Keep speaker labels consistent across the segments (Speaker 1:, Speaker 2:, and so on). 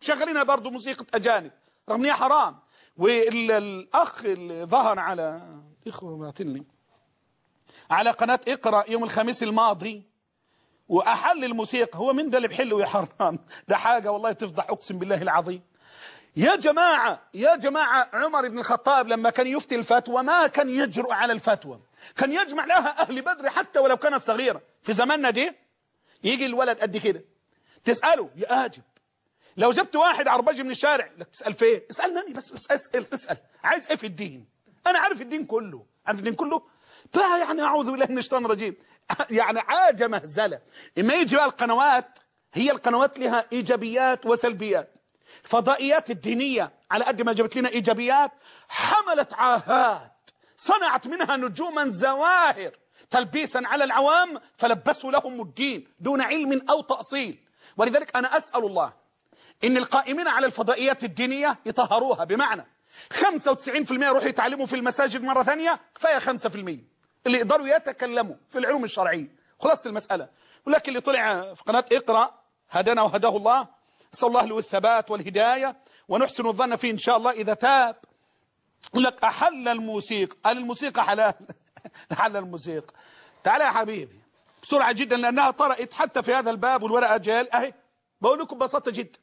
Speaker 1: شغالينها برضه موسيقى اجانب رغم ان هي حرام. والاخ اللي ظهر على اخوه بعتني على قناه اقرا يوم الخميس الماضي واحل الموسيقى، هو من ده اللي بحله يا حرام؟ ده حاجه والله تفضح اقسم بالله العظيم. يا جماعه يا جماعه، عمر بن الخطاب لما كان يفتي الفتوى ما كان يجرؤ على الفتوى، كان يجمع لها اهل بدر حتى ولو كانت صغيره. في زماننا دي يجي الولد قد كده تساله يأجب. لو جبت واحد عربجي من الشارع لك تسال فين؟ اسالني بس اسال عايز ايه في الدين؟ انا عارف الدين كله، عارف الدين كله بقى. يعني اعوذ بالله من الشيطان الرجيم. يعني حاجه مهزله. اما يجي بقى القنوات، هي القنوات لها ايجابيات وسلبيات. الفضائيات الدينيه على قد ما جابت لنا ايجابيات حملت عاهات، صنعت منها نجوما زواهر تلبيسا على العوام فلبسوا لهم الدين دون علم او تاصيل. ولذلك انا اسال الله ان القائمين على الفضائيات الدينيه يطهروها، بمعنى 95% يروحوا يتعلموا في المساجد مره ثانيه، كفايه 5% اللي يقدروا يتكلموا في العلوم الشرعيه. خلاص المساله. ولكن اللي طلع في قناه اقرا هدانا وهداه الله، اسال الله له الثبات والهدايه ونحسن الظن فيه ان شاء الله اذا تاب. يقول لك احل الموسيقى، قال الموسيقى حلال. احل الموسيقى. تعال يا حبيبي بسرعه جدا لانها طرأت حتى في هذا الباب والورقه جال اهي. بقول لكم ببساطه جدا،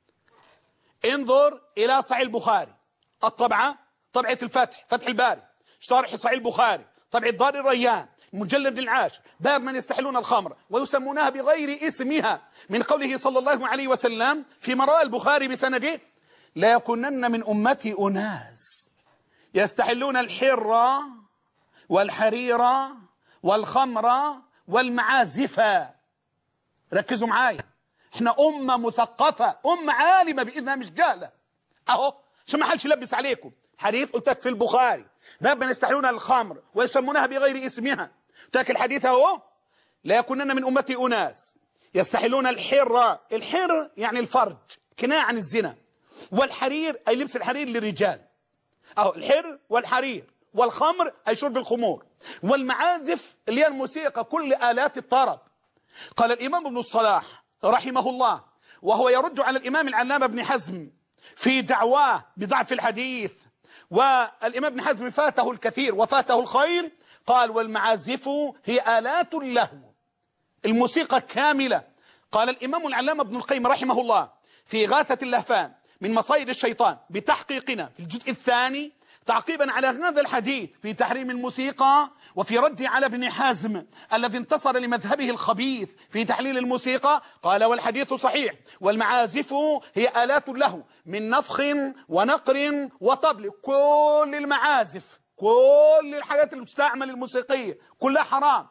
Speaker 1: انظر الى صحيح البخاري، الطبعه طبعه الفتح، فتح الباري، شرح صحيح البخاري، طبعه دار الريان، المجلد العاشر، باب من يستحلون الخمر ويسمونها بغير اسمها، من قوله صلى الله عليه وسلم فيما رواه البخاري بسنده: لا يكونن من امتي اناس يستحلون الحر والحرير والخمر والمعازف. ركزوا معايا، احنا امه مثقفه، امه عالمه باذنها مش جاهله. اهو عشان ما حدش يلبس عليكم، حديث قلت لك في البخاري باب من يستحلون الخمر ويسمونها بغير اسمها. قلت لك الحديث اهو: لا يكونن من امتي اناس يستحلون الحر، الحر يعني الفرج كناية عن الزنا، والحرير اي لبس الحرير للرجال. اهو الحر والحرير، والخمر اي شرب الخمور، والمعازف اللي هي الموسيقى كل آلات الطرب. قال الامام ابن الصلاح رحمه الله وهو يرد على الامام العلامه ابن حزم في دعواه بضعف الحديث، والامام ابن حزم فاته الكثير وفاته الخير، قال: والمعازف هي آلات اللهو، الموسيقى كاملة. قال الامام العلامه ابن القيم رحمه الله في إغاثة اللهفان من مصايد الشيطان بتحقيقنا في الجزء الثاني تعقيبا على هذا الحديث في تحريم الموسيقى وفي رده على ابن حزم الذي انتصر لمذهبه الخبيث في تحليل الموسيقى، قال: والحديث صحيح، والمعازف هي آلات له من نفخ ونقر وطبل. كل المعازف، كل الحاجات المستعمل الموسيقية كلها حرام.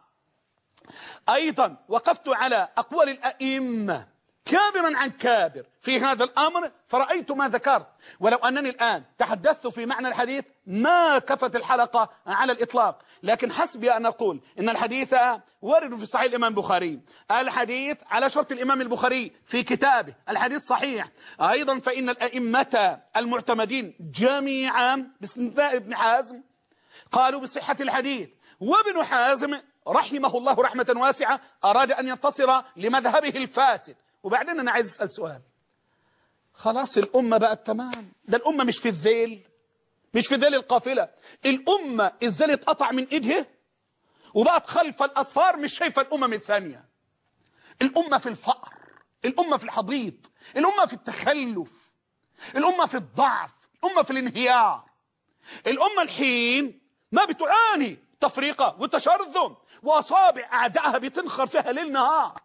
Speaker 1: أيضا وقفت على أقوال الأئمة كابرا عن كابر في هذا الأمر فرأيت ما ذكرت، ولو أنني الآن تحدثت في معنى الحديث ما كفت الحلقة على الإطلاق، لكن حسبي أن أقول إن الحديث وارد في صحيح الإمام البخاري، الحديث على شرط الإمام البخاري في كتابه، الحديث صحيح. أيضا فإن الأئمة المعتمدين جميعا باستثناء ابن حزم قالوا بصحة الحديث، وابن حزم رحمه الله رحمة واسعة أراد أن ينتصر لمذهبه الفاسد. وبعدين أنا عايز أسأل سؤال، خلاص الأمة بقت تمام، ده الأمة مش في الذيل، مش في ذيل القافلة، الأمة الذيل اتقطع من إيدها وبقت خلف الأصفار مش شايفة الأمم الثانية. الأمة في الفقر، الأمة في الحضيض، الأمة في التخلف، الأمة في الضعف، الأمة في الانهيار. الأمة الحين ما بتعاني تفريقة وتشرذم وأصابع أعدائها بتنخر فيها ليل نهار.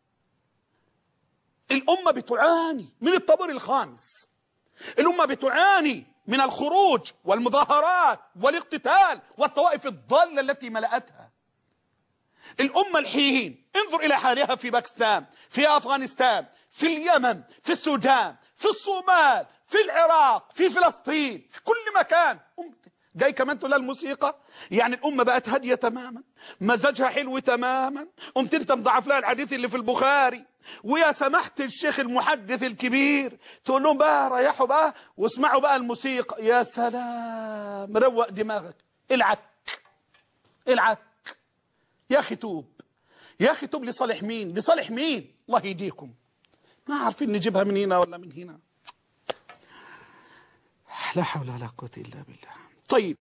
Speaker 1: الأمة بتعاني من الطابور الخامس، الأمة بتعاني من الخروج والمظاهرات والاقتتال والطوائف الضالة التي ملأتها. الأمة الحين انظر إلى حالها في باكستان، في أفغانستان، في اليمن، في السودان، في الصومال، في العراق، في فلسطين، في كل مكان. جاي كمان تقول الموسيقى، يعني الأمة بقت هادية تماما، مزاجها حلو تماما. قمت انت مضاعف لها الحديث اللي في البخاري، ويا سمحت الشيخ المحدث الكبير تقول لهم بقى ريحوا بقى واسمعوا بقى الموسيقى. يا سلام، روق دماغك. العك العك يا أخي توب، يا أخي توب. لصالح مين؟ لصالح مين؟ الله يهديكم. ما عارفين نجيبها من هنا ولا من هنا.
Speaker 2: لا حول ولا قوة إلا بالله.
Speaker 1: طيب